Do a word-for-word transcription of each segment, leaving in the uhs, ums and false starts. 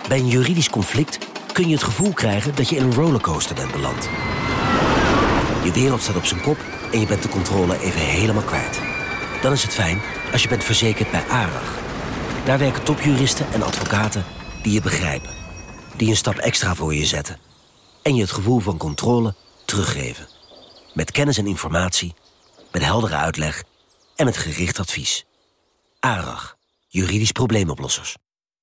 Bij een juridisch conflict kun je het gevoel krijgen dat je in een rollercoaster bent beland. Je wereld staat op zijn kop en je bent de controle even helemaal kwijt. Dan is het fijn als je bent verzekerd bij ARAG. Daar werken topjuristen en advocaten die je begrijpen. Die een stap extra voor je zetten. En je het gevoel van controle teruggeven. Met kennis en informatie, met heldere uitleg en met gericht advies. ARAG, juridisch probleemoplossers.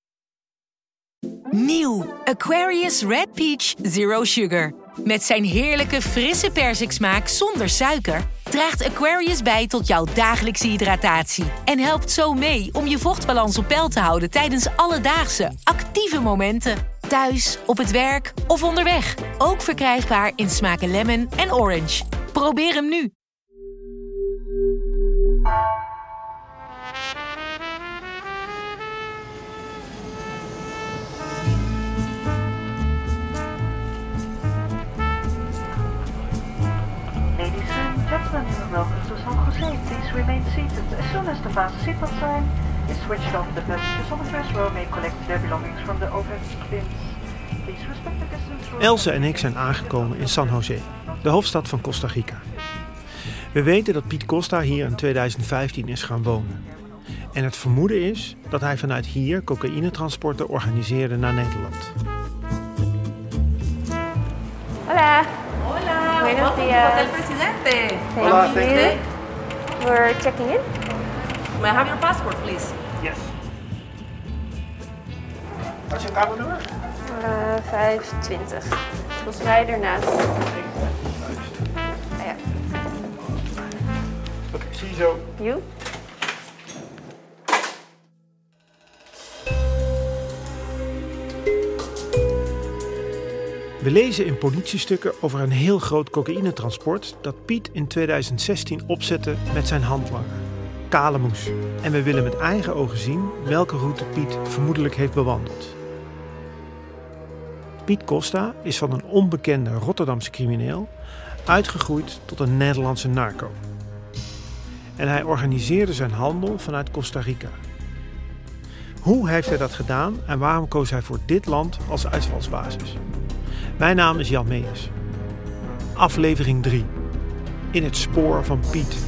Nieuw Aquarius Red Peach Zero Sugar. Met zijn heerlijke frisse persiksmaak zonder suiker draagt Aquarius bij tot jouw dagelijkse hydratatie. En helpt zo mee om je vochtbalans op peil te houden tijdens alledaagse, actieve momenten. Thuis, op het werk of onderweg. Ook verkrijgbaar in smaken lemon en orange. Probeer hem nu. Ladies and gentlemen, welcome to San Jose. Please remain seated. As soon as the fast seatbelt sign is switched off, the passengers on the first row may collect their belongings from the overhead bins. Please respect the distance. Else en ik zijn aangekomen in San Jose, de hoofdstad van Costa Rica. We weten dat Piet Costa hier in tweeduizend vijftien is gaan wonen. En het vermoeden is dat hij vanuit hier cocaïnetransporten organiseerde naar Nederland. Hola. Hola, Buenos welcome días. to Hotel Presidente. Hola, thank you. We're checking in. May I have your passport, please? Yes. Wat is je kamernummer? Uh, vijfentwintig. Volgens mij ernaast. Ah, ja. Oké, zie je zo. You? We lezen in politiestukken over een heel groot cocaïnetransport dat Piet in tweeduizend zestien opzette met zijn handlanger, Kale Moes. En we willen met eigen ogen zien welke route Piet vermoedelijk heeft bewandeld. Piet Costa is van een onbekende Rotterdamse crimineel uitgegroeid tot een Nederlandse narco. En hij organiseerde zijn handel vanuit Costa Rica. Hoe heeft hij dat gedaan en waarom koos hij voor dit land als uitvalsbasis? Mijn naam is Jan Meijers. Aflevering drie. In het spoor van Piet.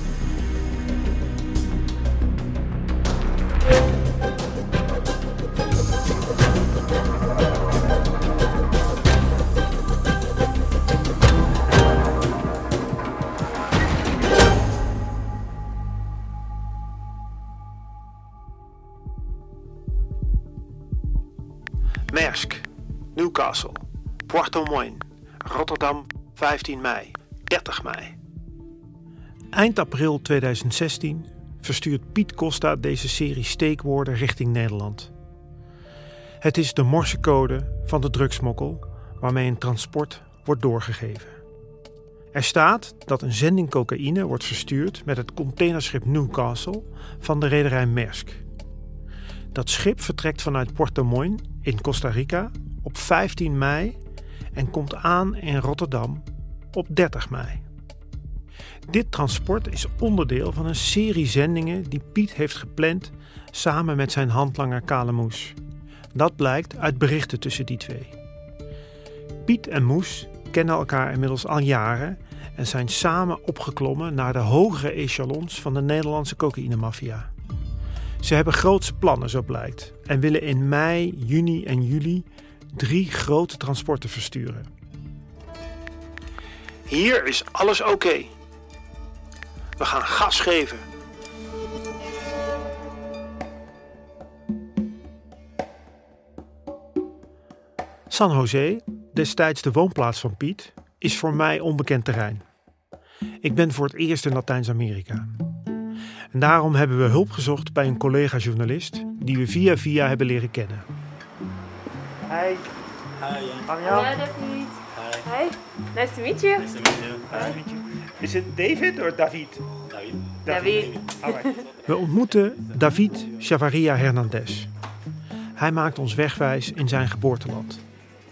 Maersk, Newcastle, Puerto Moine, Rotterdam, vijftien mei, dertig mei. Eind april tweeduizend zestien verstuurt Piet Costa deze serie steekwoorden richting Nederland. Het is de morsecode van de drugsmokkel waarmee een transport wordt doorgegeven. Er staat dat een zending cocaïne wordt verstuurd met het containerschip Newcastle van de rederij Maersk. Dat schip vertrekt vanuit Puerto Moine in Costa Rica op vijftien mei en komt aan in Rotterdam op dertig mei. Dit transport is onderdeel van een serie zendingen die Piet heeft gepland samen met zijn handlanger Kale Moes. Dat blijkt uit berichten tussen die twee. Piet en Moes kennen elkaar inmiddels al jaren en zijn samen opgeklommen naar de hogere echelons van de Nederlandse cocaïnemafia. Ze hebben grootse plannen, zo blijkt, en willen in mei, juni en juli drie grote transporten versturen. Hier is alles oké. Okay. We gaan gas geven. San Jose, destijds de woonplaats van Piet, is voor mij onbekend terrein. Ik ben voor het eerst in Latijns-Amerika. En daarom hebben we hulp gezocht bij een collega-journalist die we via via hebben leren kennen. Hi. Hi. Arjan. Hallo David. Hi. Nice to meet you. Nice to meet you. Nice to meet you. Is het David of David? David. David. Alright. We ontmoeten David Chavaria Hernandez. Hij maakt ons wegwijs in zijn geboorteland.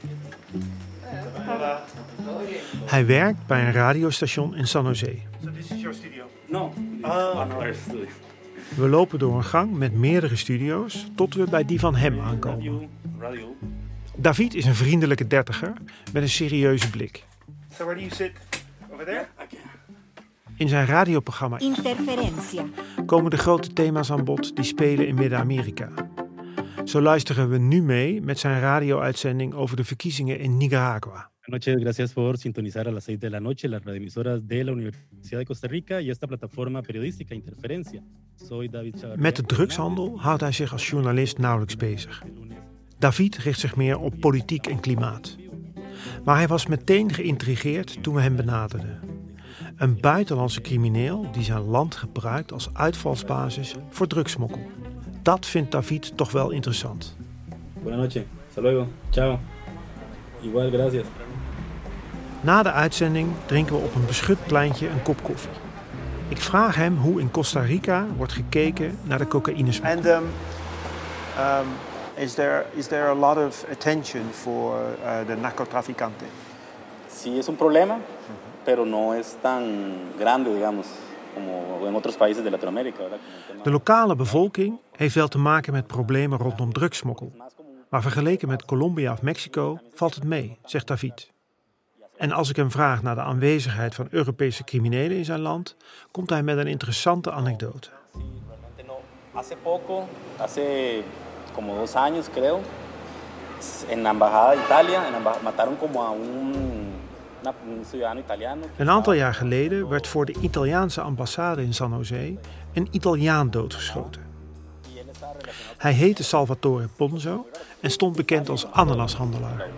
Hij werkt bij een radiostation in San Jose. So this is your studio? No, it's Ah. another studio. We lopen door een gang met meerdere studio's tot we bij die van hem aankomen. Radio, radio. David is een vriendelijke dertiger met een serieuze blik. So where do you sit? Over there? In zijn radioprogramma Interferencia. komen de grote thema's aan bod die spelen in Midden-Amerika. Zo luisteren we nu mee met zijn radio-uitzending over de verkiezingen in Nicaragua. Buenas noches, gracias por sintonizar a las seis de la noche las radioemisoras de la Universidad de Costa Rica y esta plataforma periodística Interferencia. Soy David Chavarría. Met de drugshandel houdt hij zich als journalist nauwelijks bezig. David richt zich meer op politiek en klimaat. Maar hij was meteen geïntrigeerd toen we hem benaderden. Een buitenlandse crimineel die zijn land gebruikt als uitvalsbasis voor drugsmokkel. Dat vindt David toch wel interessant. Buenas noches, hasta luego, ciao. Igual, gracias. Na de uitzending drinken we op een beschut pleintje een kop koffie. Ik vraag hem hoe in Costa Rica wordt gekeken naar de cocaïnesmokkel. And um, um, is there is there a lot of attention for uh, the narcotraficante? Sí es un problema, pero no es tan grande, digamos, como en otros países de Latinoamérica. De lokale bevolking heeft wel te maken met problemen rondom drugsmokkel. Maar vergeleken met Colombia of Mexico valt het mee, zegt David. En als ik hem vraag naar de aanwezigheid van Europese criminelen in zijn land, komt hij met een interessante anekdote. Hace poco, hace como dos años creo, en la embajada de Italia, mataron como a un un ciudadano italiano. Een aantal jaar geleden werd voor de Italiaanse ambassade in San Jose een Italiaan doodgeschoten. Hij heette Salvatore Ponzo en stond bekend als ananashandelaar.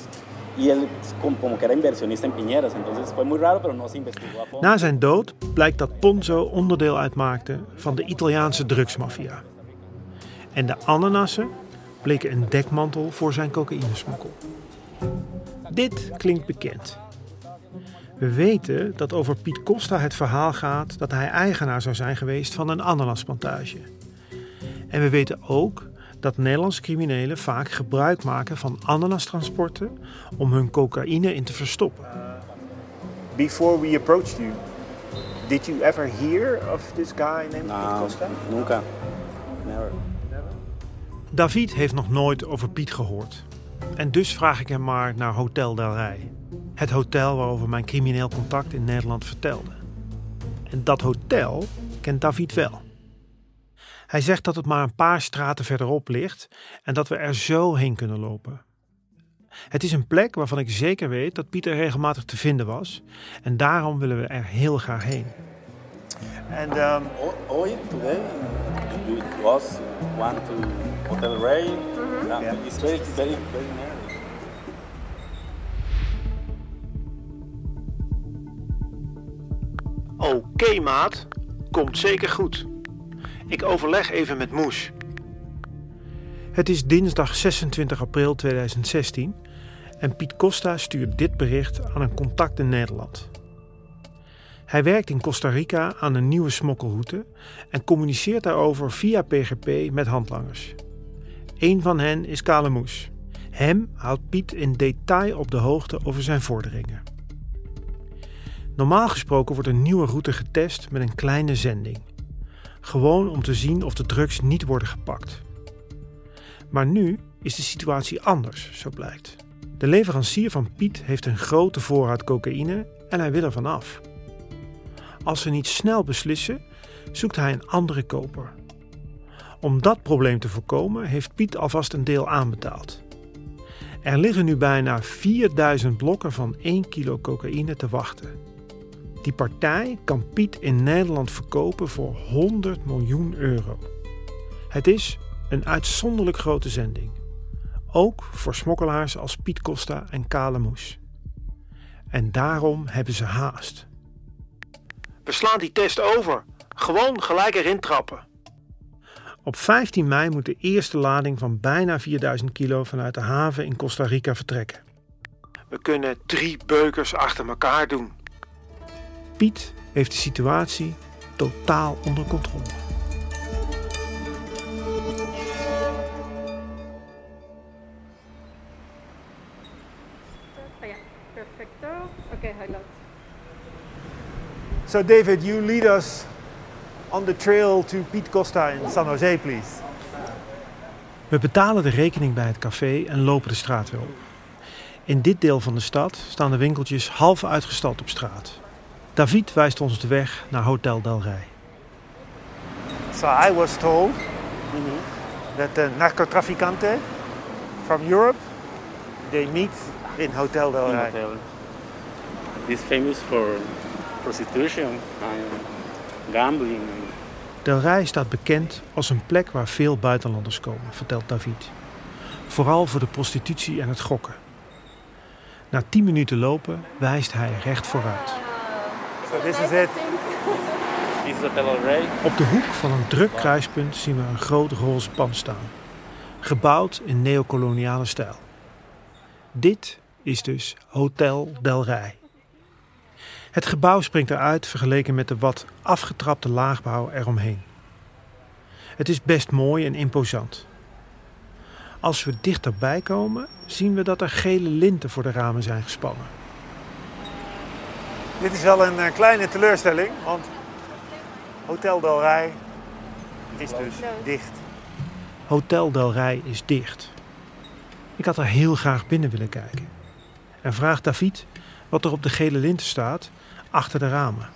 Na zijn dood blijkt dat Ponzo onderdeel uitmaakte van de Italiaanse drugsmafia. En de ananassen bleken een dekmantel voor zijn cocaïnesmokkel. Dit klinkt bekend. We weten dat over Piet Costa het verhaal gaat dat hij eigenaar zou zijn geweest van een ananasplantage. En we weten ook dat Nederlandse criminelen vaak gebruik maken van ananastransporten om hun cocaïne in te verstoppen. Before we approached you, did you ever hear of this guy named no, Piet Costa? Nunca. Never. David heeft nog nooit over Piet gehoord. En dus vraag ik hem maar naar Hotel Del Rey. Het hotel waarover mijn crimineel contact in Nederland vertelde. En dat hotel kent David wel. Hij zegt dat het maar een paar straten verderop ligt en dat we er zo heen kunnen lopen. Het is een plek waarvan ik zeker weet dat Piet er regelmatig te vinden was. En daarom willen we er heel graag heen. And um, Hoy, today, you was one to Hotel Rey. Mm-hmm. Yeah, yeah. It's very, very, very nice. Oké, okay, maat. Komt zeker goed. Ik overleg even met Moes. Het is dinsdag zesentwintig april tweeduizend zestien en Piet Costa stuurt dit bericht aan een contact in Nederland. Hij werkt in Costa Rica aan een nieuwe smokkelroute en communiceert daarover via P G P met handlangers. Eén van hen is Kale Moes. Hem houdt Piet in detail op de hoogte over zijn vorderingen. Normaal gesproken wordt een nieuwe route getest met een kleine zending. Gewoon om te zien of de drugs niet worden gepakt. Maar nu is de situatie anders, zo blijkt. De leverancier van Piet heeft een grote voorraad cocaïne en hij wil er van af. Als ze niet snel beslissen, zoekt hij een andere koper. Om dat probleem te voorkomen heeft Piet alvast een deel aanbetaald. Er liggen nu bijna vierduizend blokken van één kilo cocaïne te wachten. Die partij kan Piet in Nederland verkopen voor honderd miljoen euro. Het is een uitzonderlijk grote zending. Ook voor smokkelaars als Piet Costa en Kale Moes. En daarom hebben ze haast. We slaan die test over. Gewoon gelijk erin trappen. Op vijftien mei moet de eerste lading van bijna vierduizend kilo vanuit de haven in Costa Rica vertrekken. We kunnen drie beukers achter elkaar doen. Piet heeft de situatie totaal onder controle. Perfecto. Oké, hij loopt. So David, you lead us on the trail to Piet Costa in San Jose, please. We We betalen de rekening bij het café en lopen de straat weer op. In dit deel van de stad staan de winkeltjes half uitgestald op straat. David wijst ons de weg naar Hotel Del Rey. So I was told mm-hmm. that the narcotraficanten from Europe, they meet in Hotel Del Rey. Hotel. It's famous for prostitution and gambling. Del Rey staat bekend als een plek waar veel buitenlanders komen, vertelt David. Vooral voor de prostitutie en het gokken. Na tien minuten lopen wijst hij recht vooruit. So this is it. This is Hotel Del Rey. Op de hoek van een druk kruispunt zien we een groot roze pand staan. Gebouwd in neocoloniale stijl. Dit is dus Hotel Del Rey. Het gebouw springt eruit vergeleken met de wat afgetrapte laagbouw eromheen. Het is best mooi en imposant. Als we dichterbij komen, zien we dat er gele linten voor de ramen zijn gespannen. Dit is wel een kleine teleurstelling, want Hotel Del Rey is dus dicht. Hotel Del Rey is dicht. Ik had er heel graag binnen willen kijken. En vraag David wat er op de gele linten staat achter de ramen.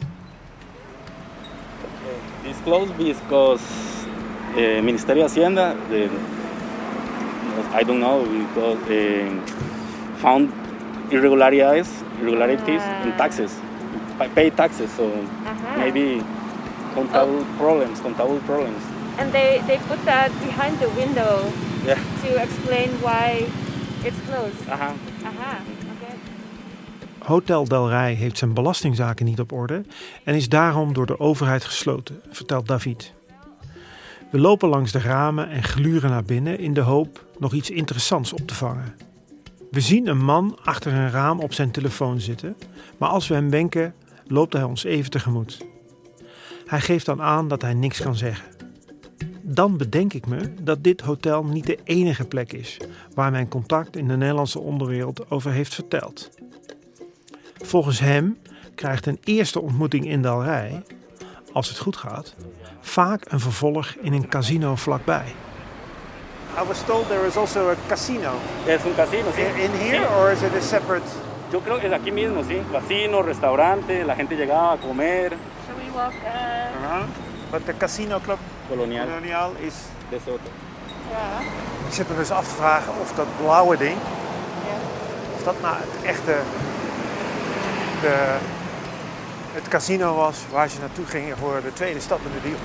This closed because uh, Ministerio de Hacienda, the, I don't know, because uh, found irregularities, irregularities uh, in taxes, pay taxes, so uh-huh. maybe contable oh. problems, contable problems. And they, they put that behind the window yeah. to explain why it's closed. Aha. Aha. Okay. Hotel Del Rey heeft zijn belastingzaken niet op orde en is daarom door de overheid gesloten, vertelt David. We lopen langs de ramen en gluren naar binnen in de hoop nog iets interessants op te vangen. We zien een man achter een raam op zijn telefoon zitten, maar als we hem wenken, loopt hij ons even tegemoet. Hij geeft dan aan dat hij niks kan zeggen. Dan bedenk ik me dat dit hotel niet de enige plek is waar mijn contact in de Nederlandse onderwereld over heeft verteld. Volgens hem krijgt een eerste ontmoeting in Del Rey, als het goed gaat, vaak een vervolg in een casino vlakbij. I was told there is also a casino. Es un casino, sí. In, in here sí. Or is it a separate? Yo creo que es aquí mismo, sí. Casino, restaurante, la gente llegaba a comer. So we walk uh... around. But the casino club Colonial, Colonial is. De Soto. Ja. Ik zit me dus af te vragen of dat blauwe ding, ja. of dat nou het echte, de, het casino was waar ze naartoe gingen voor de tweede stap in de deal.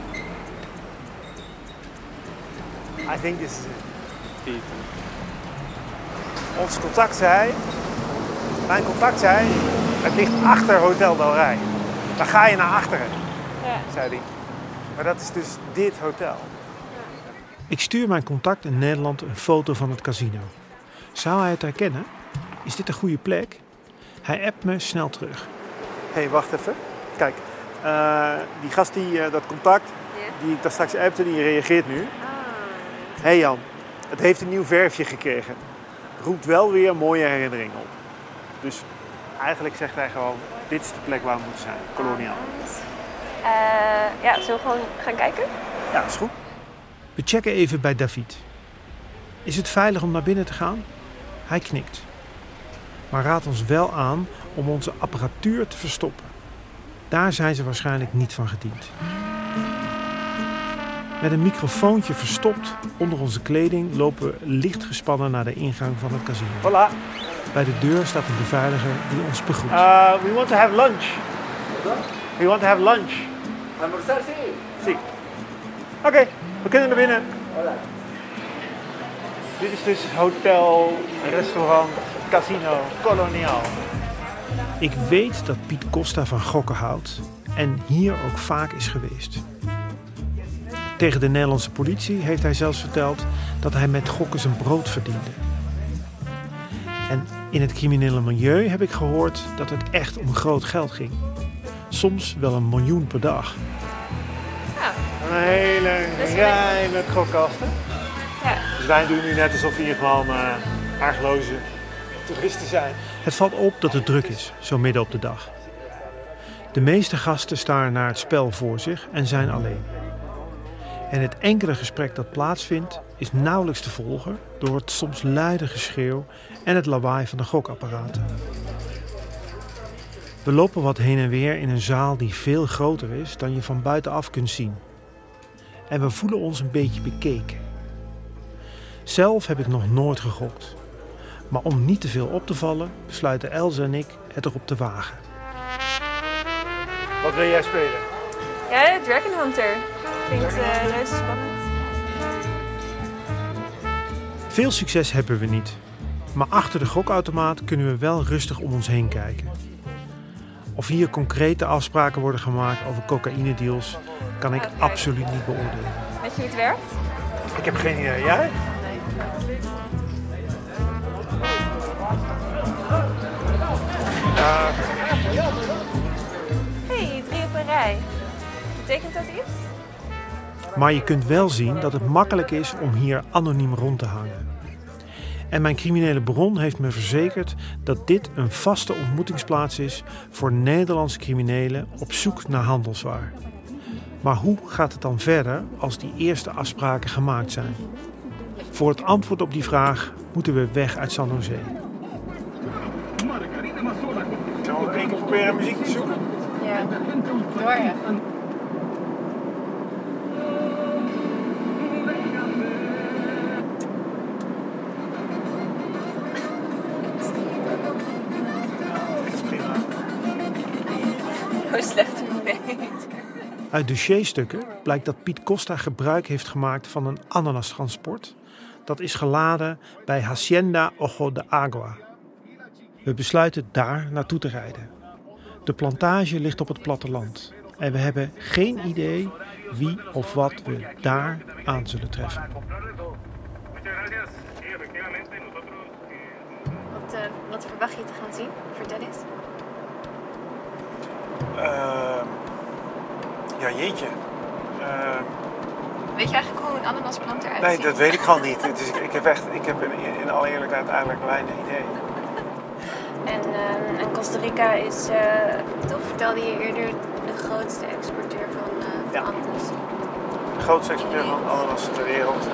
I think this is it. Ons contact zei, mijn contact zei, het ligt achter Hotel Del Rey. Dan ga je naar achteren, ja. zei hij. Maar dat is dus dit hotel. Ik stuur mijn contact in Nederland een foto van het casino. Zou hij het herkennen? Is dit een goede plek? Hij appt me snel terug. Hé, hey, wacht even. Kijk, uh, die gast die uh, dat contact, yeah. die ik daar straks appte, die reageert nu. Hé hey Jan, het heeft een nieuw verfje gekregen. Roept wel weer mooie herinneringen op. Dus eigenlijk zegt hij gewoon, dit is de plek waar we moeten zijn, Koloniaal. Uh, ja, zullen we gewoon gaan kijken? Ja, dat is goed. We checken even bij David. Is het veilig om naar binnen te gaan? Hij knikt. Maar raadt ons wel aan om onze apparatuur te verstoppen. Daar zijn ze waarschijnlijk niet van gediend. Met een microfoontje verstopt onder onze kleding lopen we licht gespannen naar de ingang van het casino. Hola. Bij de deur staat een beveiliger die ons begroet. Uh, we want to have lunch. We want to have lunch. Almorzar, sí. Sí. Oké, okay, we kunnen naar binnen. Hola. Dit is dus hotel, restaurant, casino, Koloniaal. Ik weet dat Piet Costa van gokken houdt en hier ook vaak is geweest. Tegen de Nederlandse politie heeft hij zelfs verteld dat hij met gokken zijn brood verdiende. En in het criminele milieu heb ik gehoord dat het echt om groot geld ging. Soms wel een miljoen per dag. Ja. Een hele rij met gokkasten. Ja. Dus wij doen nu net alsof we hier gewoon uh, argeloze toeristen zijn. Het valt op dat het druk is, zo midden op de dag. De meeste gasten staren naar het spel voor zich en zijn alleen. En het enkele gesprek dat plaatsvindt is nauwelijks te volgen door het soms luide geschreeuw en het lawaai van de gokapparaten. We lopen wat heen en weer in een zaal die veel groter is dan je van buitenaf kunt zien. En we voelen ons een beetje bekeken. Zelf heb ik nog nooit gegokt. Maar om niet te veel op te vallen, besluiten Elze en ik het erop te wagen. Wat wil jij spelen? Ja, Dragon Hunter. Klinkt uh, reuze spannend. Veel succes hebben we niet. Maar achter de gokautomaat kunnen we wel rustig om ons heen kijken. Of hier concrete afspraken worden gemaakt over cocaïnedeals, kan ik okay. absoluut niet beoordelen. Weet je hoe het werkt? Ik heb geen idee. Jij? Nee. Uh. Hey, drie op een rij. Betekent dat iets? Maar je kunt wel zien dat het makkelijk is om hier anoniem rond te hangen. En mijn criminele bron heeft me verzekerd dat dit een vaste ontmoetingsplaats is voor Nederlandse criminelen op zoek naar handelswaar. Maar hoe gaat het dan verder als die eerste afspraken gemaakt zijn? Voor het antwoord op die vraag moeten we weg uit San Jose. Zullen we één keer proberen muziek te zoeken? Ja, door ja. Hoe slecht het weet. Uit dossierstukken blijkt dat Piet Costa gebruik heeft gemaakt van een ananastransport. Dat is geladen bij Hacienda Ojo de Agua. We besluiten daar naartoe te rijden. De plantage ligt op het platteland. En we hebben geen idee wie of wat we daar aan zullen treffen. Wat, uh, wat verwacht je te gaan zien? Vertel eens. Uh, ja, jeetje. Uh, weet je eigenlijk hoe een ananasplant eruit nee, ziet? Nee, dat weet ik gewoon niet. Dus ik, ik heb echt, ik heb in, in alle eerlijkheid eigenlijk weinig idee. En, uh, en Costa Rica is, uh, toch vertelde je eerder, de grootste exporteur van, uh, van ja. ananas. De grootste exporteur van ananas ter wereld. Uh,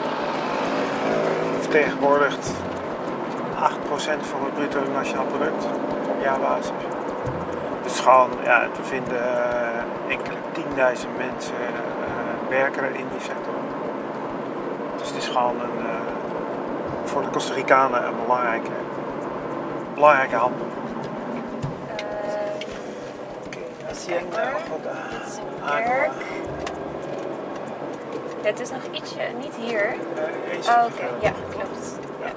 vertegenwoordigt acht procent van het bruto nationaal product op jaarbasis. Dus gewoon, ja, te vinden uh, enkele tienduizend mensen uh, werken er in die sector. Dus het is gewoon een, uh, voor de Costa Ricanen een belangrijke, belangrijke handel. Uh, okay, Hacienda Ojo dit is een kerk. Ja, het is nog ietsje, niet hier. Uh, oh, oké, okay. Ja, klopt. Ja.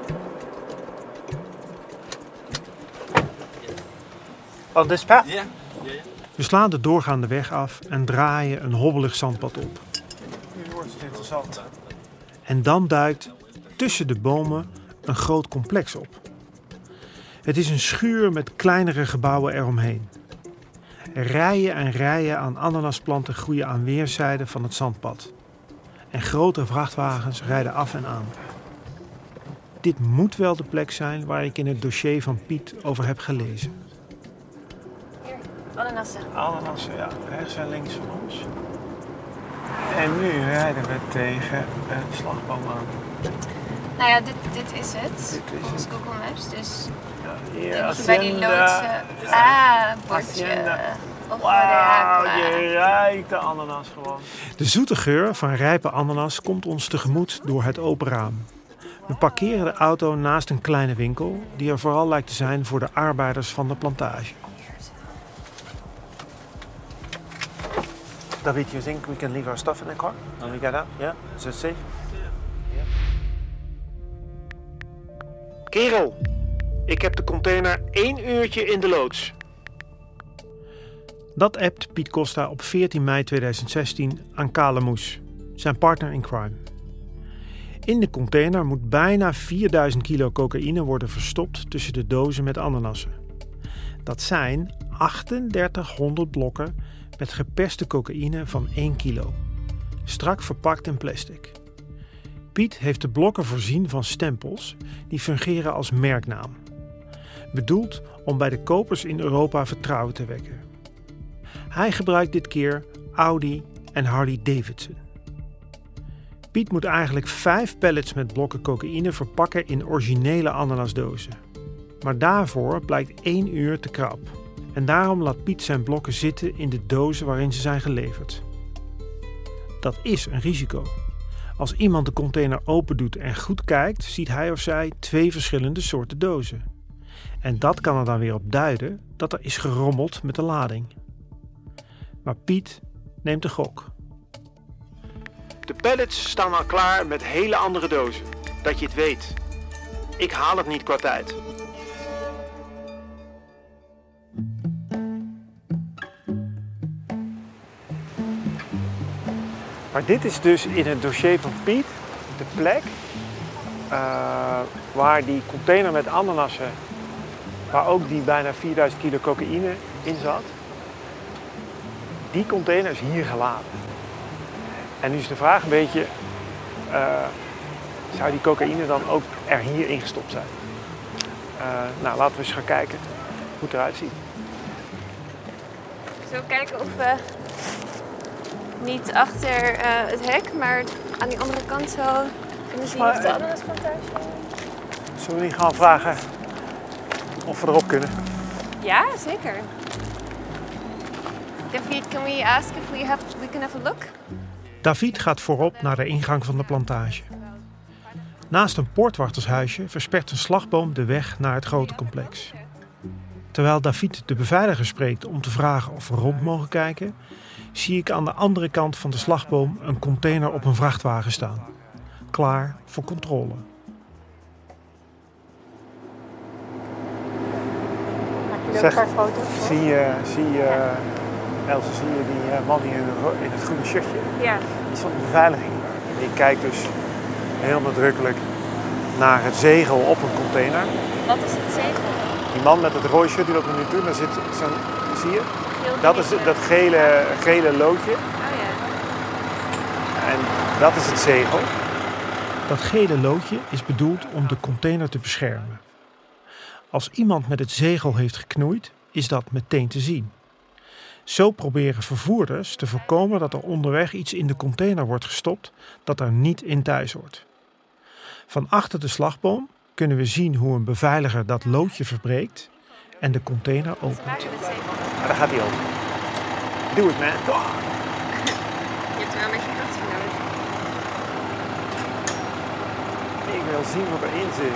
On this path? Yeah. Yeah. We slaan de doorgaande weg af en draaien een hobbelig zandpad op. Nu wordt het interessant. En dan duikt tussen de bomen een groot complex op. Het is een schuur met kleinere gebouwen eromheen. Rijen en rijen aan ananasplanten groeien aan weerszijden van het zandpad. En grote vrachtwagens rijden af en aan. Dit moet wel de plek zijn waar ik in het dossier van Piet over heb gelezen. Ananassen. Ananassen, ja. Rechts en links van ons. En nu rijden we tegen een slagboom aan. Nou ja, dit, dit is het. Dit is Volgens het. Google Maps. Dus Ja, denk je bij die loodse... Ah, bordje. Wauw, je ruikt de ananas gewoon. De zoete geur van rijpe ananas komt ons tegemoet door het open raam. We parkeren de auto naast een kleine winkel die er vooral lijkt te zijn voor de arbeiders van de plantage. David, you think we can leave our stuff in the car when we get out? Yeah? Is it safe? Yeah. Kerel, ik heb de container één uurtje in de loods. Dat appt Piet Costa op veertien mei tweeduizend zestien aan Kale Moes, zijn partner in crime. In de container moet bijna vierduizend kilo cocaïne worden verstopt tussen de dozen met ananassen. Dat zijn drieduizendachthonderd blokken met geperste cocaïne van één kilo, strak verpakt in plastic. Piet heeft de blokken voorzien van stempels die fungeren als merknaam, bedoeld om bij de kopers in Europa vertrouwen te wekken. Hij gebruikt dit keer Audi en Harley Davidson. Piet moet eigenlijk vijf pallets met blokken cocaïne verpakken in originele ananasdozen. Maar daarvoor blijkt één uur te krap. En daarom laat Piet zijn blokken zitten in de dozen waarin ze zijn geleverd. Dat is een risico. Als iemand de container opendoet en goed kijkt, ziet hij of zij twee verschillende soorten dozen. En dat kan er dan weer op duiden dat er is gerommeld met de lading. Maar Piet neemt de gok. De pallets staan al klaar met hele andere dozen. Dat je het weet. Ik haal het niet qua tijd. Maar dit is dus in het dossier van Piet de plek uh, waar die container met ananassen, waar ook die bijna vierduizend kilo cocaïne in zat. Die container is hier geladen. En nu is de vraag een beetje, uh, zou die cocaïne dan ook er hier ingestopt zijn? Uh, nou, laten we eens gaan kijken hoe het eruit ziet. Zullen we kijken of we niet achter uh, het hek, maar aan die andere kant zo kunnen zien maar, of de ananasplantage... Zullen we niet gaan vragen of we erop kunnen? Ja, zeker. David, can we ask if we, have, we can have a look? David gaat voorop naar de ingang van de plantage. Naast een poortwachtershuisje verspert een slagboom de weg naar het grote complex. Terwijl David de beveiliger spreekt om te vragen of we rond mogen kijken, zie ik aan de andere kant van de slagboom een container op een vrachtwagen staan. Klaar voor controle. Zeg, zie je, zie je, Else, zie je die uh, man hier in het, in het groene shirtje? Ja. Die is van de beveiliging. Die kijkt dus heel nadrukkelijk naar het zegel op een container. Wat is het zegel? Die man met het rode shirt die loopt er nu toe, daar zit zo'n, zie je? Dat is dat gele, gele loodje. Oh ja. En dat is het zegel. Dat gele loodje is bedoeld om de container te beschermen. Als iemand met het zegel heeft geknoeid, is dat meteen te zien. Zo proberen vervoerders te voorkomen dat er onderweg iets in de container wordt gestopt dat er niet in thuis hoort. Van achter de slagboom kunnen we zien hoe een beveiliger dat loodje verbreekt en de container opent. Maar daar gaat hij open. Doe het, man. Oh. Je hebt er wel een beetje kracht voor nodig. Ik wil zien wat erin zit.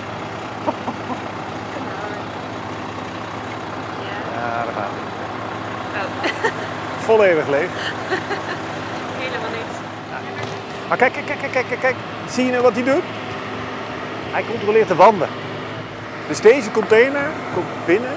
Ja, daar gaat hij. Oh. Volledig leeg. Helemaal niks. Ja. Maar kijk, kijk, kijk, kijk, kijk, kijk. Zie je nou wat hij doet? Hij controleert de wanden. Dus deze container komt binnen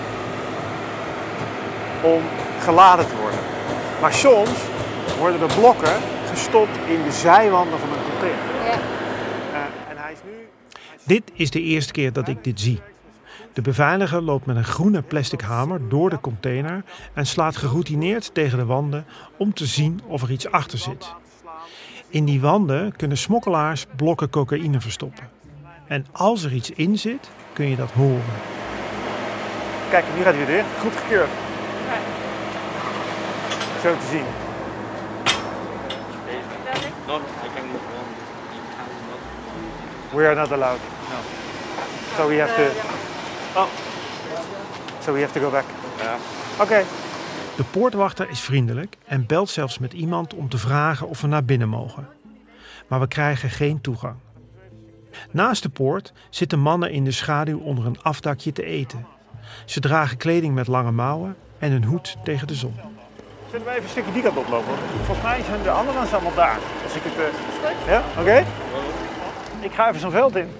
om geladen te worden. Maar soms worden de blokken gestopt in de zijwanden van een container. Ja. Uh, en hij is nu... Dit is de eerste keer dat ik dit zie. De beveiliger loopt met een groene plastic hamer door de container en slaat geroutineerd tegen de wanden om te zien of er iets achter zit. In die wanden kunnen smokkelaars blokken cocaïne verstoppen. En als er iets in zit, kun je dat horen. Kijk, nu gaat hij weer dicht. Goed gekeurd. Ja. Zo te zien. No, I can go. We are not allowed. No. So we have to... Oh. So we have to go back. Ja. Oké. Okay. De poortwachter is vriendelijk en belt zelfs met iemand om te vragen of we naar binnen mogen. Maar we krijgen geen toegang. Naast de poort zitten mannen in de schaduw onder een afdakje te eten. Ze dragen kleding met lange mouwen en een hoed tegen de zon. Zullen we even een stukje die kant oplopen? Volgens mij zijn de anderen allemaal daar. Als ik het... Uh... Ja? Oké? Okay? Ik ga even zo'n veld in.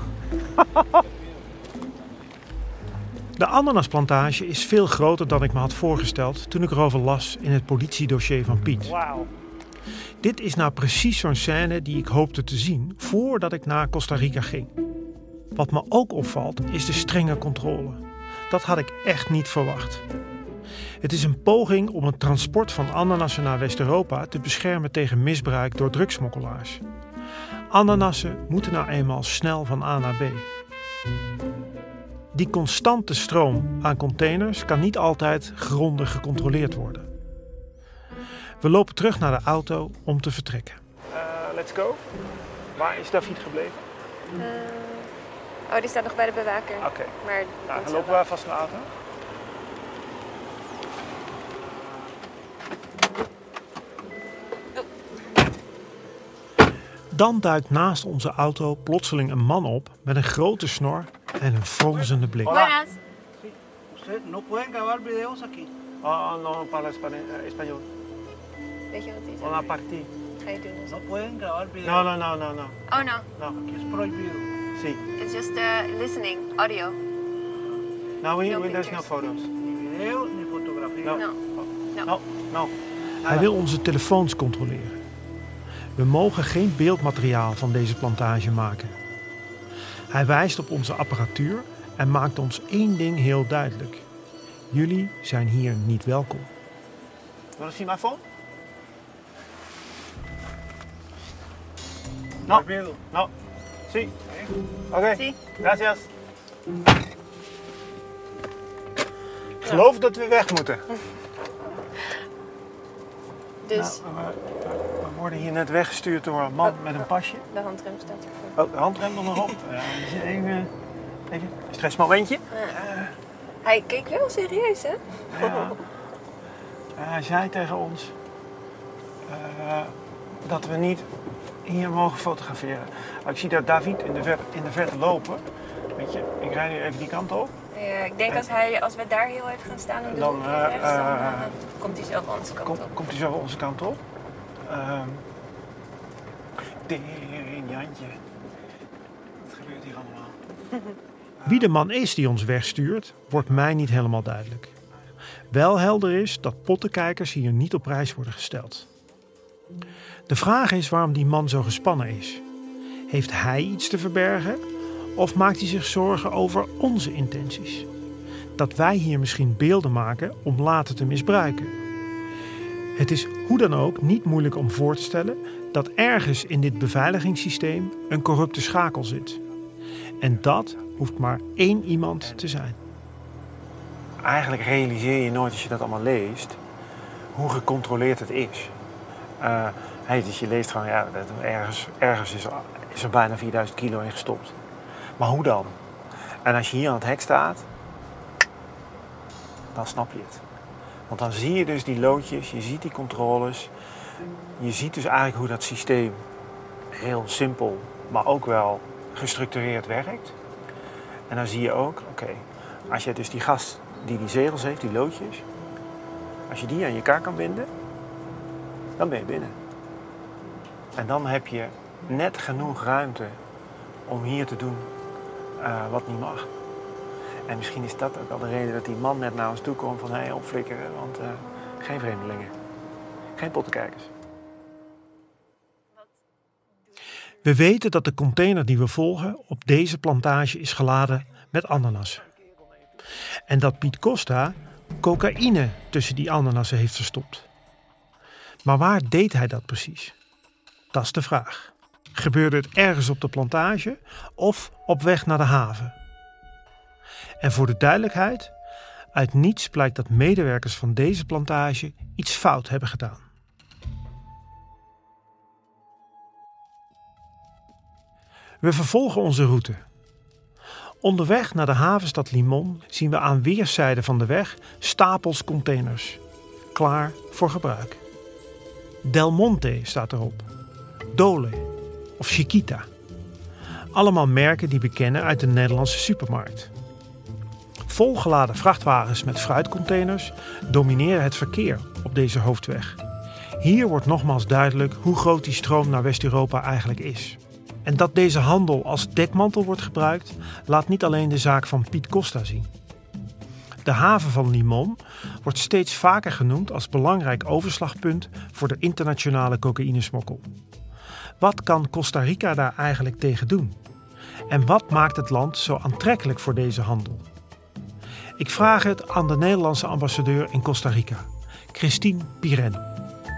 De ananasplantage is veel groter dan ik me had voorgesteld toen ik erover las in het politiedossier van Piet. Wauw. Dit is nou precies zo'n scène die ik hoopte te zien voordat ik naar Costa Rica ging. Wat me ook opvalt is de strenge controle. Dat had ik echt niet verwacht. Het is een poging om het transport van ananassen naar West-Europa te beschermen tegen misbruik door drugsmokkelaars. Ananassen moeten nou eenmaal snel van A naar B. Die constante stroom aan containers kan niet altijd grondig gecontroleerd worden. We lopen terug naar de auto om te vertrekken. Uh, let's go. Waar is David gebleven? Uh, oh, die staat nog bij de bewaker. Oké. Okay. Maar nou, dan lopen we vast naar de auto. Dan duikt naast onze auto plotseling een man op met een grote snor en een fronsende blik. Buenas. Usted no pueden grabar videos aquí. Oh, no habla español. Weet je wat die zegt? Una partida. Ga je doen? No pueden grabar videos. No, no, no, no, no. Oh, no. No. Aquí es prohibido. Sí. It's just uh, listening, audio. No, we, no we, there's no photos. Ni video, ni fotografía. No. No. No. No. no. Hij wil onze telefoons controleren. We mogen geen beeldmateriaal van deze plantage maken. Hij wijst op onze apparatuur en maakt ons één ding heel duidelijk. Jullie zijn hier niet welkom. Wil je zien mijn phone? No. No. Sí. Oké. Okay. Sí. Gracias. Ik geloof dat we weg moeten. Dus... Nou, we, we worden hier net weggestuurd door een man oh, met een pasje. De handrem staat ervoor. Oh, de handrem nog op. Ja, even, even een stressmomentje. Ja. Uh, hij keek wel serieus, hè? Ja. Uh, hij zei tegen ons uh, dat we niet hier mogen fotograferen. Ik zie daar David in de, ver, in de verte lopen. Weet je, ik rijd nu even die kant op. Ja, ik denk als, hij, als we daar heel even gaan staan en dan, doen, uh, rechts, dan uh, uh, komt hij zelf onze kant kom, op. Komt hij zo onze kant op. Uh, Tering, Jantje. Wat gebeurt hier allemaal? Wie de man is die ons wegstuurt, wordt mij niet helemaal duidelijk. Wel helder is dat pottenkijkers hier niet op prijs worden gesteld. De vraag is waarom die man zo gespannen is. Heeft hij iets te verbergen? Of maakt hij zich zorgen over onze intenties? Dat wij hier misschien beelden maken om later te misbruiken. Het is hoe dan ook niet moeilijk om voor te stellen dat ergens in dit beveiligingssysteem een corrupte schakel zit. En dat hoeft maar één iemand te zijn. Eigenlijk realiseer je nooit als je dat allemaal leest hoe gecontroleerd het is. Uh, hey, dus je leest gewoon, ja, dat ergens, ergens is, er, is er bijna vierduizend kilo in gestopt. Maar hoe dan? En als je hier aan het hek staat, dan snap je het. Want dan zie je dus die loodjes, je ziet die controles. Je ziet dus eigenlijk hoe dat systeem heel simpel, maar ook wel gestructureerd werkt. En dan zie je ook, oké, okay, als je dus die gast die die zegels heeft, die loodjes, als je die aan je kaart kan binden, dan ben je binnen. En dan heb je net genoeg ruimte om hier te doen uh, wat niet mag. En misschien is dat ook wel de reden dat die man net naar ons toe komt van hé, hey, opflikkeren, want uh, geen vreemdelingen, geen pottenkijkers. We weten dat de container die we volgen op deze plantage is geladen met ananassen. En dat Piet Costa cocaïne tussen die ananassen heeft verstopt. Maar waar deed hij dat precies? Dat is de vraag. Gebeurde het ergens op de plantage of op weg naar de haven? En voor de duidelijkheid, uit niets blijkt dat medewerkers van deze plantage iets fout hebben gedaan. We vervolgen onze route. Onderweg naar de havenstad Limon zien we aan weerszijden van de weg stapels containers. Klaar voor gebruik. Del Monte staat erop. Dole of Chiquita. Allemaal merken die we kennen uit de Nederlandse supermarkt. Volgeladen vrachtwagens met fruitcontainers domineren het verkeer op deze hoofdweg. Hier wordt nogmaals duidelijk hoe groot die stroom naar West-Europa eigenlijk is. En dat deze handel als dekmantel wordt gebruikt, laat niet alleen de zaak van Piet Costa zien. De haven van Limon wordt steeds vaker genoemd als belangrijk overslagpunt voor de internationale cocaïnesmokkel. Wat kan Costa Rica daar eigenlijk tegen doen? En wat maakt het land zo aantrekkelijk voor deze handel? Ik vraag het aan de Nederlandse ambassadeur in Costa Rica, Christine Piren.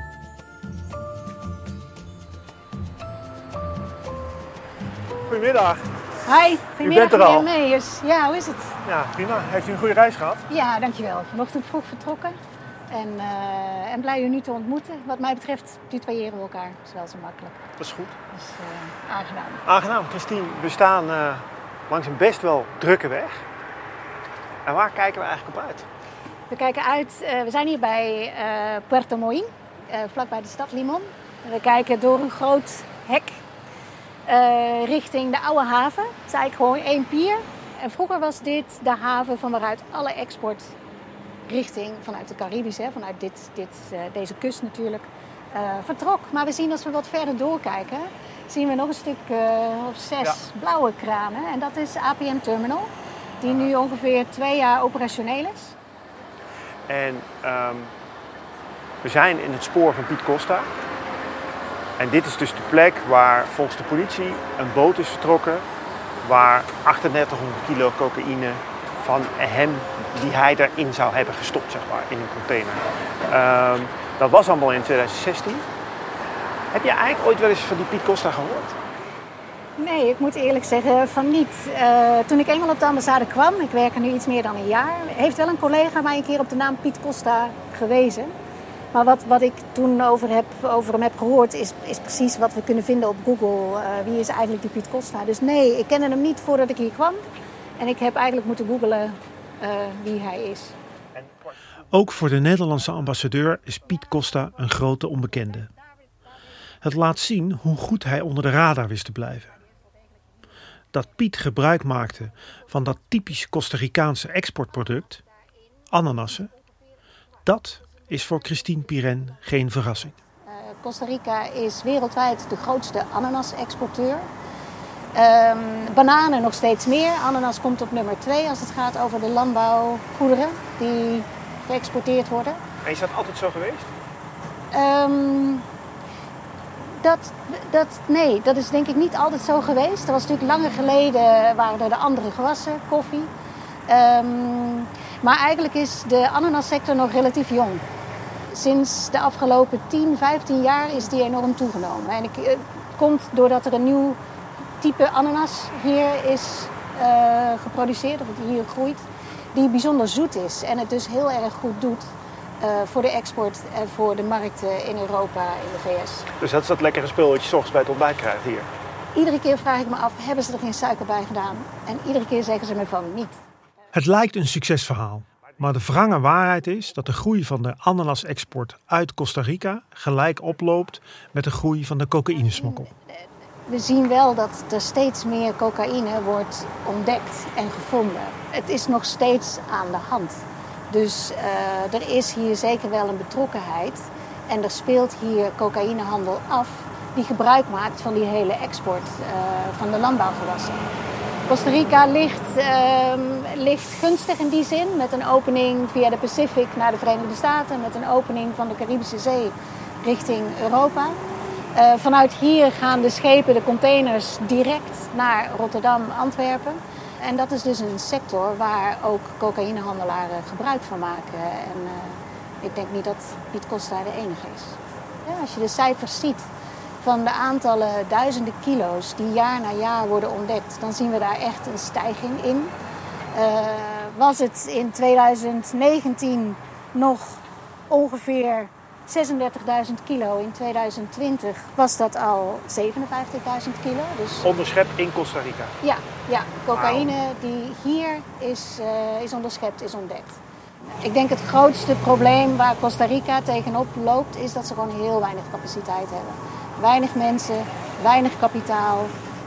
Goedemiddag. Hi, goedemiddag u bent er al. Meijers. Ja, hoe is het? Ja, prima. Heeft u een goede reis gehad? Ja, dankjewel. Vanochtend vroeg vertrokken. En, uh, en blij u nu te ontmoeten. Wat mij betreft tutoyeren we elkaar. Dat is wel zo makkelijk. Dat is goed. Dus uh, aangenaam. Aangenaam, Christine. We staan uh, langs een best wel drukke weg. En waar kijken we eigenlijk op uit? We kijken uit, uh, we zijn hier bij uh, Puerto Moín, uh, vlakbij de stad Limón. We kijken door een groot hek uh, richting de oude haven. Het is eigenlijk gewoon één pier. En vroeger was dit de haven van waaruit alle export richting vanuit de Caribisch, hè, vanuit dit, dit, uh, deze kust natuurlijk, uh, vertrok. Maar we zien als we wat verder doorkijken, zien we nog een stuk uh, of zes ja. blauwe kranen. En dat is A P M Terminal, die nu ongeveer twee jaar operationeel is. En um, we zijn in het spoor van Piet Costa. En dit is dus de plek waar volgens de politie een boot is vertrokken waar achtendertighonderd kilo cocaïne van hem, die hij erin zou hebben gestopt, zeg maar, in een container. Um, dat was allemaal in twintig zestien. Heb je eigenlijk ooit wel eens van die Piet Costa gehoord? Nee, ik moet eerlijk zeggen van niet. Uh, toen ik eenmaal op de ambassade kwam, ik werk er nu iets meer dan een jaar, heeft wel een collega mij een keer op de naam Piet Costa gewezen. Maar wat, wat ik toen over, heb, over hem heb gehoord is, is precies wat we kunnen vinden op Google. Uh, wie is eigenlijk die Piet Costa? Dus nee, ik kende hem niet voordat ik hier kwam. En ik heb eigenlijk moeten googlen uh, wie hij is. Ook voor de Nederlandse ambassadeur is Piet Costa een grote onbekende. Het laat zien hoe goed hij onder de radar wist te blijven. Dat Piet gebruik maakte van dat typisch Costa Ricaanse exportproduct, ananassen, dat is voor Christine Pirenne geen verrassing. Uh, Costa Rica is wereldwijd de grootste ananas-exporteur. Um, bananen nog steeds meer. Ananas komt op nummer twee als het gaat over de landbouwgoederen die geëxporteerd worden. En is dat altijd zo geweest? Um, dat, dat, nee, dat is denk ik niet altijd zo geweest. Er was natuurlijk langer geleden waren er de andere gewassen, koffie. Um, maar eigenlijk is de ananassector nog relatief jong. Sinds de afgelopen tien, vijftien jaar is die enorm toegenomen. En het komt doordat er een nieuw type ananas hier is uh, geproduceerd, of het hier groeit, die bijzonder zoet is en het dus heel erg goed doet uh, voor de export en voor de markten in Europa en in de V S. Dus dat is dat lekkere spul wat je 's ochtends bij het ontbijt krijgt hier? Iedere keer vraag ik me af, hebben ze er geen suiker bij gedaan? En iedere keer zeggen ze me van niet. Het lijkt een succesverhaal, maar de wrange waarheid is dat de groei van de ananas-export uit Costa Rica gelijk oploopt met de groei van de cocaïnesmokkel. We zien wel dat er steeds meer cocaïne wordt ontdekt en gevonden. Het is nog steeds aan de hand. Dus uh, er is hier zeker wel een betrokkenheid. En er speelt hier cocaïnehandel af die gebruik maakt van die hele export uh, van de landbouwgewassen. Costa Rica ligt, uh, ligt gunstig in die zin, met een opening via de Pacific naar de Verenigde Staten, met een opening van de Caribische Zee richting Europa. Uh, vanuit hier gaan de schepen, de containers, direct naar Rotterdam, Antwerpen. En dat is dus een sector waar ook cocaïnehandelaren gebruik van maken. En uh, ik denk niet dat Piet Costa de enige is. Ja, als je de cijfers ziet van de aantallen duizenden kilo's die jaar na jaar worden ontdekt, dan zien we daar echt een stijging in. Uh, was het in twintig negentien nog ongeveer zesendertigduizend kilo, in twintig twintig was dat al zevenenvijftigduizend kilo. Dus onderschept in Costa Rica? Ja, ja, cocaïne die hier is, uh, is onderschept, is ontdekt. Ik denk het grootste probleem waar Costa Rica tegenop loopt is dat ze gewoon heel weinig capaciteit hebben. Weinig mensen, weinig kapitaal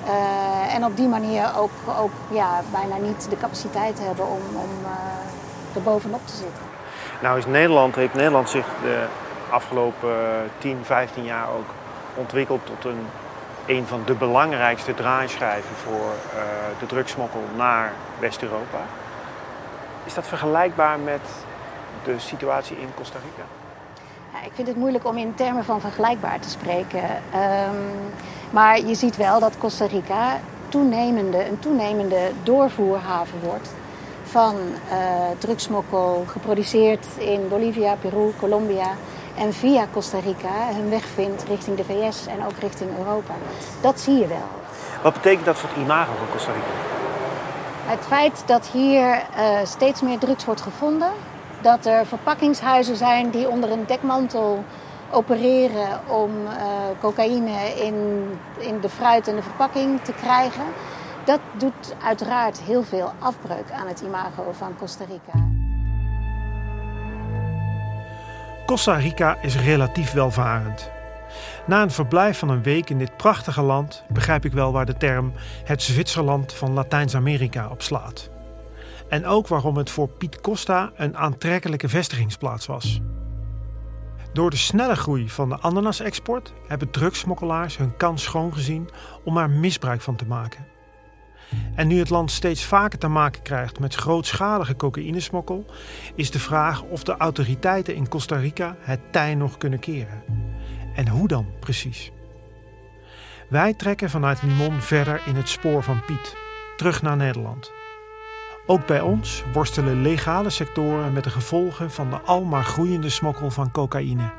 uh, en op die manier ook, ook ja, bijna niet de capaciteit hebben om, om uh, er bovenop te zitten. Nou is Nederland, heeft Nederland zich de afgelopen tien, vijftien jaar ook ontwikkeld tot een, een van de belangrijkste draaischijven voor uh, de drugsmokkel naar West-Europa. Is dat vergelijkbaar met de situatie in Costa Rica? Ja, ik vind het moeilijk om in termen van vergelijkbaar te spreken. Um, maar je ziet wel dat Costa Rica toenemende, een toenemende doorvoerhaven wordt van uh, drugsmokkel, geproduceerd in Bolivia, Peru, Colombia en via Costa Rica hun weg vindt richting de V S en ook richting Europa. Dat zie je wel. Wat betekent dat voor het imago van Costa Rica? Het feit dat hier uh, steeds meer drugs wordt gevonden, dat er verpakkingshuizen zijn die onder een dekmantel opereren om uh, cocaïne in, in de fruit en de verpakking te krijgen. Dat doet uiteraard heel veel afbreuk aan het imago van Costa Rica. Costa Rica is relatief welvarend. Na een verblijf van een week in dit prachtige land begrijp ik wel waar de term het Zwitserland van Latijns-Amerika op slaat. En ook waarom het voor Piet Costa een aantrekkelijke vestigingsplaats was. Door de snelle groei van de ananas-export hebben drugssmokkelaars hun kans schoongezien om er misbruik van te maken. En nu het land steeds vaker te maken krijgt met grootschalige cocaïnesmokkel, is de vraag of de autoriteiten in Costa Rica het tij nog kunnen keren. En hoe dan precies? Wij trekken vanuit Limon verder in het spoor van Piet, terug naar Nederland. Ook bij ons worstelen legale sectoren met de gevolgen van de almaar groeiende smokkel van cocaïne.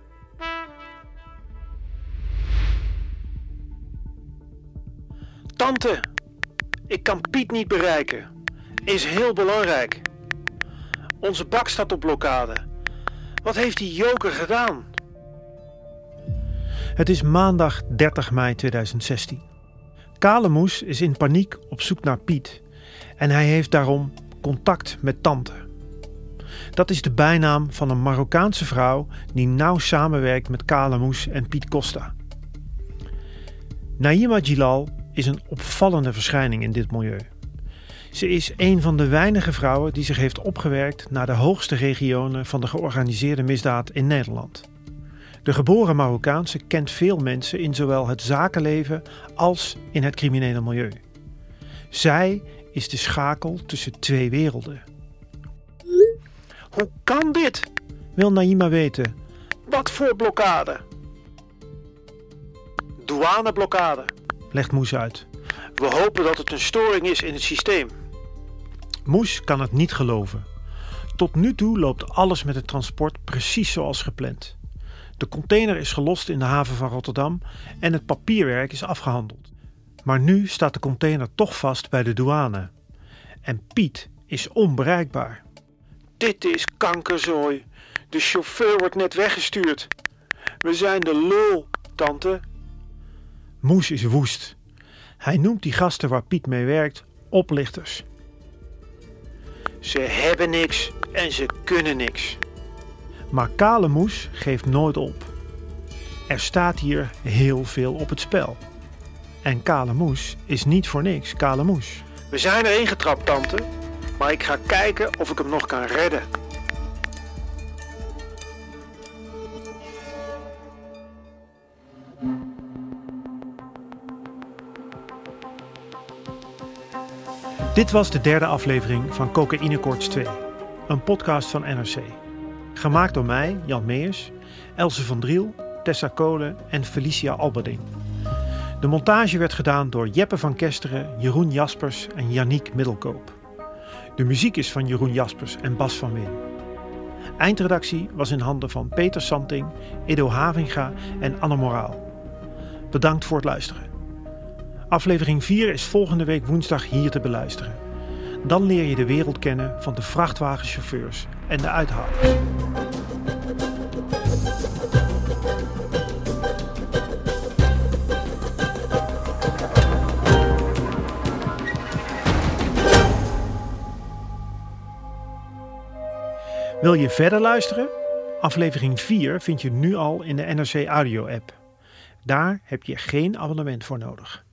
Tante, ik kan Piet niet bereiken. Is heel belangrijk. Onze bak staat op blokkade. Wat heeft die joker gedaan? Het is maandag dertig mei tweeduizend zestien. Kale Moes is in paniek op zoek naar Piet. En hij heeft daarom contact met Tante. Dat is de bijnaam van een Marokkaanse vrouw die nauw samenwerkt met Kale Moes en Piet Costa. Naïma Gilal is een opvallende verschijning in dit milieu. Ze is een van de weinige vrouwen die zich heeft opgewerkt naar de hoogste regionen van de georganiseerde misdaad in Nederland. De geboren Marokkaanse kent veel mensen in zowel het zakenleven als in het criminele milieu. Zij is de schakel tussen twee werelden. Hoe kan dit? Wil Naïma weten. Wat voor blokkade? Douaneblokkade, legt Moes uit. We hopen dat het een storing is in het systeem. Moes kan het niet geloven. Tot nu toe loopt alles met het transport precies zoals gepland. De container is gelost in de haven van Rotterdam en het papierwerk is afgehandeld. Maar nu staat de container toch vast bij de douane. En Piet is onbereikbaar. Dit is kankerzooi. De chauffeur wordt net weggestuurd. We zijn de lul, tante. Moes is woest. Hij noemt die gasten waar Piet mee werkt oplichters. Ze hebben niks en ze kunnen niks. Maar Kale Moes geeft nooit op. Er staat hier heel veel op het spel. En Kale Moes is niet voor niks Kale Moes. We zijn erin getrapt, tante. Maar ik ga kijken of ik hem nog kan redden. Dit was de derde aflevering van Cocaïne Koorts twee. Een podcast van N R C. Gemaakt door mij, Jan Meijers, Else van Driel, Tessa Kolen en Felicia Alberding. De montage werd gedaan door Jeppe van Kesteren, Jeroen Jaspers en Yannick Middelkoop. De muziek is van Jeroen Jaspers en Bas van Win. Eindredactie was in handen van Peter Santing, Edo Havinga en Anne Moraal. Bedankt voor het luisteren. Aflevering vier is volgende week woensdag hier te beluisteren. Dan leer je de wereld kennen van de vrachtwagenchauffeurs en de uithalers. Wil je verder luisteren? Aflevering vier vind je nu al in de N R C Audio app. Daar heb je geen abonnement voor nodig.